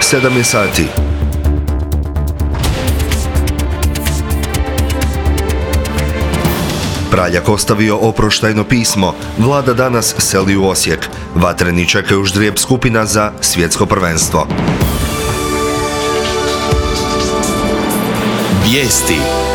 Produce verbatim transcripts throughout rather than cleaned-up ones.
sedam je sati. Praljak ostavio oproštajno pismo. Vlada danas seli u Osijek. Vatreni čekaju ždrijeb skupina za svjetsko prvenstvo. Vijesti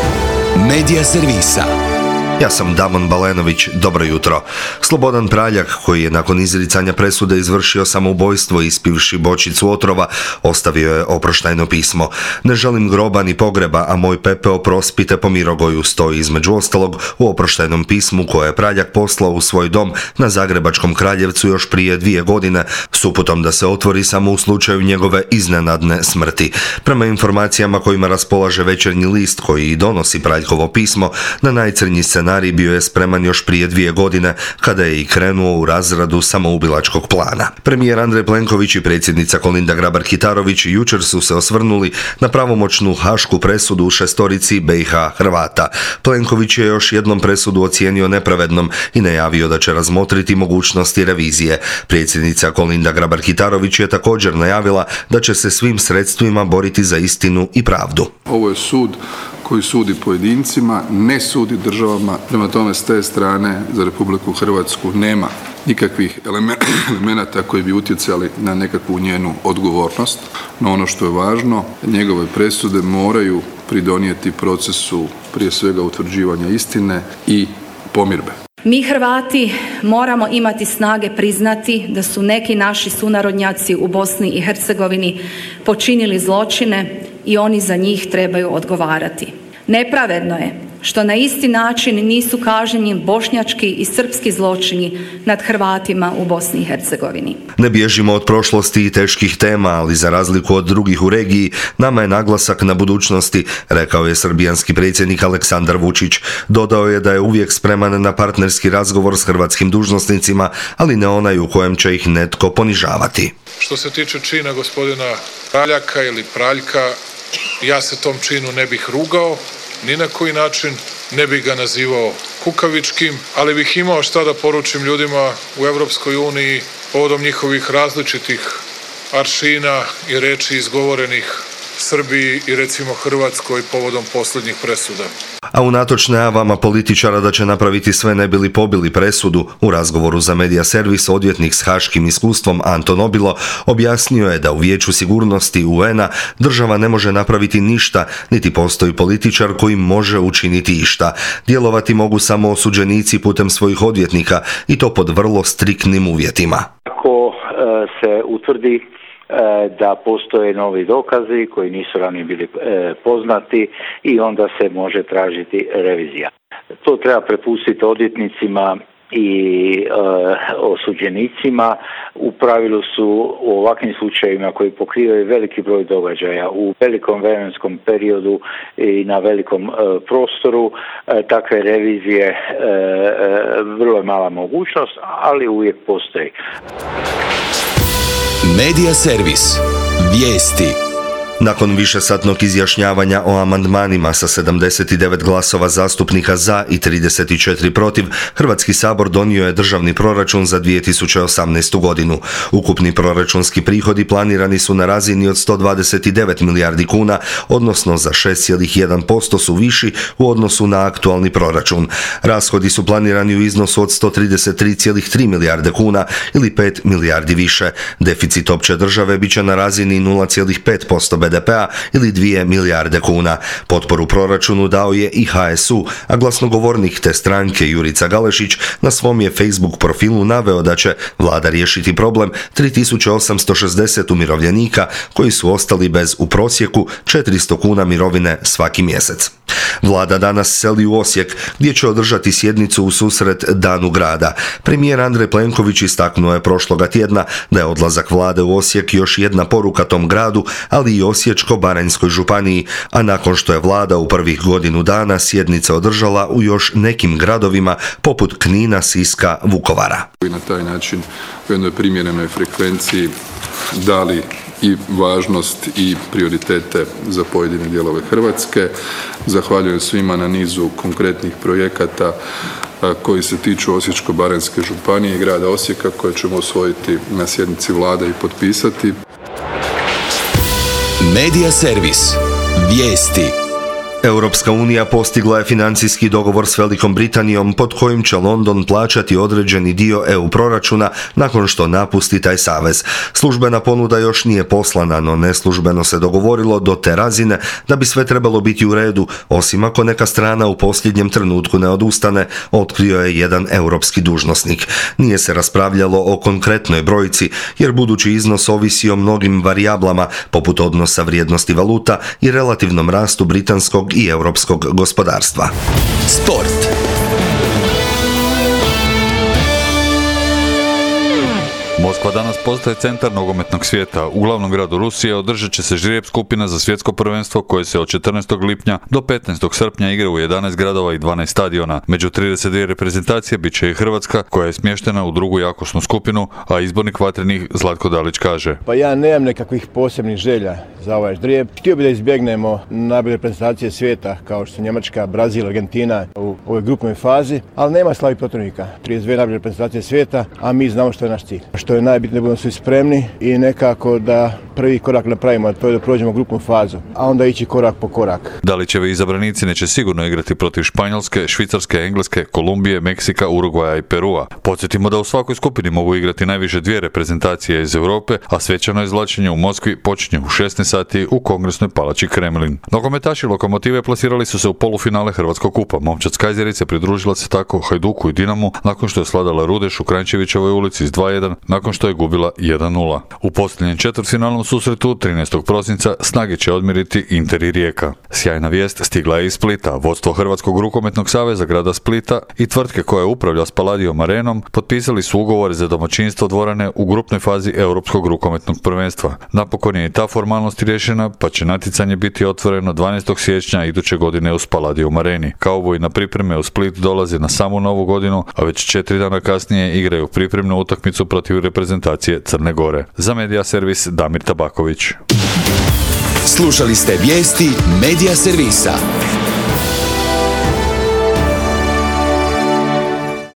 Medija servisa. Ja sam Damon Balenović, dobro jutro. Slobodan Praljak, koji je nakon izricanja presude izvršio samoubojstvo ispivši bočicu otrova, ostavio je oproštajno pismo. Ne želim groba ni pogreba, a moj pepeo prospite po Mirogoju, stoji između ostalog u oproštajnom pismu koje je Praljak poslao u svoj dom na Zagrebačkom Kraljevcu još prije dvije godine, s uputom da se otvori samo u slučaju njegove iznenadne smrti. Prema informacijama kojima raspolaže Večernji list, koji i donosi Praljkovo pismo, na najcrnji scenarij bio je spreman još prije dvije godine, kada je i krenuo u razradu samoubilačkog plana. Premijer Andrej Plenković i predsjednica Kolinda Grabar-Kitarović jučer su se osvrnuli na pravomoćnu hašku presudu u šestorici B i H Hrvata. Plenković je još jednom presudu ocijenio nepravednom i najavio da će razmotriti mogućnosti revizije. Predsjednica Kolinda Grabar-Kitarović je također najavila da će se svim sredstvima boriti za istinu i pravdu. Ovo je sud koji sudi pojedincima, ne sudi državama. Prema tome, s te strane za Republiku Hrvatsku nema nikakvih elemenata koji bi utjecali na nekakvu njenu odgovornost. No ono što je važno, njegove presude moraju pridonijeti procesu prije svega utvrđivanja istine i pomirbe. Mi Hrvati moramo imati snage priznati da su neki naši sunarodnjaci u Bosni i Hercegovini počinili zločine i oni za njih trebaju odgovarati. Nepravedno je što na isti način nisu kažnjeni bošnjački i srpski zločini nad Hrvatima u Bosni i Hercegovini. Ne bježimo od prošlosti i teških tema, ali za razliku od drugih u regiji, nama je naglasak na budućnosti, rekao je srbijanski predsjednik Aleksandar Vučić. Dodao je da je uvijek spreman na partnerski razgovor s hrvatskim dužnosnicima, ali ne onaj u kojem će ih netko ponižavati. Što se tiče čina gospodina Praljaka ili Praljka, ja se tom činu ne bih rugao, ni na koji način ne bih ga nazivao kukavičkim, ali bih imao šta da poručim ljudima u Europskoj uniji povodom njihovih različitih aršina i reči izgovorenih Srbiji i recimo Hrvatskoj povodom posljednjih presuda. A unatoč najavama političara da će napraviti sve ne bi li pobili presudu, u razgovoru za Medija servis odvjetnik s haškim iskustvom Anton Obilo objasnio je da u Vijeću sigurnosti U N-a država ne može napraviti ništa, niti postoji političar koji može učiniti išta. Djelovati mogu samo osuđenici putem svojih odvjetnika i to pod vrlo striktnim uvjetima. Ako se utvrdi da postoje novi dokazi koji nisu ranije bili poznati i onda se može tražiti revizija. To treba prepustiti odvjetnicima i e, osuđenicima. U pravilu su u ovakvim slučajevima koji pokrivaju veliki broj događaja u velikom vremenskom periodu i na velikom e, prostoru, e, takve revizije e, e, vrlo je mala mogućnost, ali uvijek postoji. Medija servis. Vijesti. Nakon višesatnog izjašnjavanja o amandmanima sa sedamdeset devet glasova zastupnika za i trideset četiri protiv, Hrvatski sabor donio je državni proračun za dvije tisuće osamnaestu. godinu. Ukupni proračunski prihodi planirani su na razini od sto dvadeset devet milijardi kuna, odnosno za šest zarez jedan posto su viši u odnosu na aktualni proračun. Rashodi su planirani u iznosu od sto trideset tri zarez tri milijarde kuna ili pet milijardi više. Deficit opće države bit će na razini nula zarez pet posto B D P-a ili dvije milijarde kuna. Potporu proračunu dao je i H S U, a glasnogovornik te stranke Jurica Galešić na svom je Facebook profilu naveo da će vlada riješiti problem tri tisuće osamsto šezdeset umirovljenika koji su ostali bez u prosjeku četiristo kuna mirovine svaki mjesec. Vlada danas seli u Osijek, gdje će održati sjednicu u susret Danu grada. Premijer Andrej Plenković istaknuo je prošloga tjedna da je odlazak vlade u Osijek još jedna poruka tom gradu, ali i Osječko-baranjskoj županiji, a nakon što je vlada u prvih godinu dana sjednice održala u još nekim gradovima poput Knina, Siska, Vukovara. I na taj način u jednoj primjerenoj frekvenciji dali i važnost i prioritete za pojedine dijelove Hrvatske. Zahvaljujem svima na nizu konkretnih projekata koji se tiču Osječko-baranjske županije i grada Osijeka koje ćemo usvojiti na sjednici vlade i potpisati. Medija servis. Vijesti. Europska unija postigla je financijski dogovor s Velikom Britanijom pod kojim će London plaćati određeni dio E U proračuna nakon što napusti taj savez. Službena ponuda još nije poslana, no neslužbeno se dogovorilo do te razine da bi sve trebalo biti u redu, osim ako neka strana u posljednjem trenutku ne odustane, otkrio je jedan europski dužnosnik. Nije se raspravljalo o konkretnoj brojci, jer budući iznos ovisi o mnogim varijablama, poput odnosa vrijednosti valuta i relativnom rastu britanskog i europskog gospodarstva. Sport. Moskva danas postaje centar nogometnog svijeta. U glavnom gradu Rusije održat će se žrijeb skupina za svjetsko prvenstvo koje se od četrnaestog lipnja do petnaestog srpnja igra u jedanaest gradova i dvanaest stadiona. Među trideset dvije reprezentacije bit će i Hrvatska, koja je smještena u drugu jakosnu skupinu, a izbornik Vatrenih Zlatko Dalić kaže: Pa ja nemam nekakvih posebnih želja za ovaj žrijeb. Htio bi da izbjegnemo najbolje reprezentacije svijeta kao što su Njemačka, Brazil, Argentina u ovoj grupnoj fazi, ali nema slabih protivnika. trideset dvije najbolje reprezentacije svijeta, a mi znamo što je naš cilj. Što je najbitnije, budemo svi spremni i nekako da prvi korak napravimo, a to je da prođemo grupnu fazu, a onda ići korak po korak. Dalićevi izabranici neće sigurno igrati protiv Španjolske, Švicarske, Engleske, Kolumbije, Meksika, Urugvaja i Perua. Podsjetimo da u svakoj skupini mogu igrati najviše dvije reprezentacije iz Europe, a svečano izvlačenje u Moskvi počinje u šesnaest sati u Kongresnoj palači Kremlin. Nogometaši Lokomotive plasirali su se u polufinale Hrvatskog kupa. Momčad s Kajzerice pridružila se tako Hajduku i Dinamu nakon što je sladala Rudeš u Kranjčevićevoj ulici s dva jedan, nakon što je gubila jedan nula. U posljednjem četvrtfinalnom susretu trinaestog prosinca snage će odmiriti Inter i Rijeka. Sjajna vijest stigla je iz Splita. Vodstvo Hrvatskog rukometnog saveza grada Splita i tvrtke koja upravlja Spaladium arenom potpisali su ugovore za domaćinstvo dvorane u grupnoj fazi Europskog rukometnog prvenstva. Napokon je i ta formalnost riješena, pa će natjecanje biti otvoreno dvanaestog siječnja iduće godine u Spaladium areni. Kauboji na pripreme u Split dolaze na samu novu godinu, a već četiri dana kasnije igraju pripremnu utakmicu protiv reprezentacije Crne Gore. Za Medija servis Damir Tabaković. Slušali ste vijesti Medija servisa.